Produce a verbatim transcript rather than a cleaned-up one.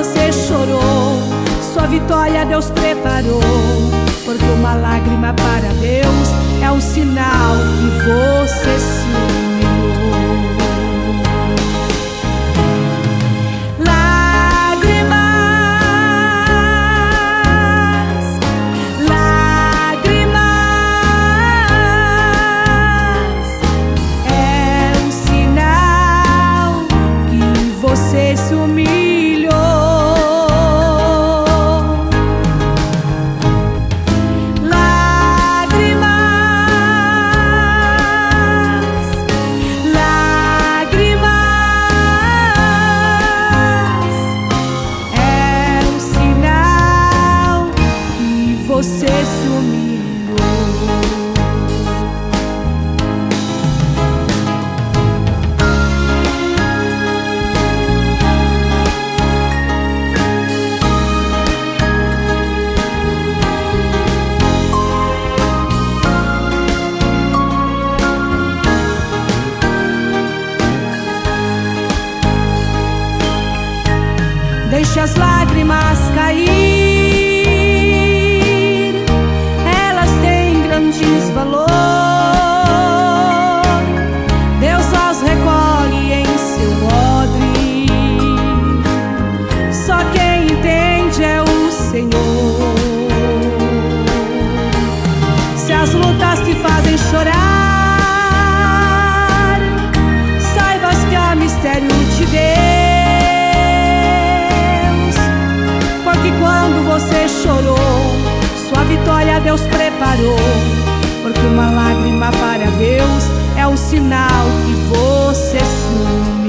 você chorou, sua vitória Deus preparou. Porque uma lágrima para Deus é um sinal que você se humilhou. Lágrimas, lágrimas, é um sinal que você se humilhou. Você se humilhou. Deixe as lágrimas cair, valor. Deus as recolhe em seu odre. Só quem entende é o Senhor. Se as lutas te fazem chorar, saibas que há mistério de Deus. Porque quando você chorou, sua vitória Deus preparou. Porque uma lágrima para Deus é um sinal que você se humilhou.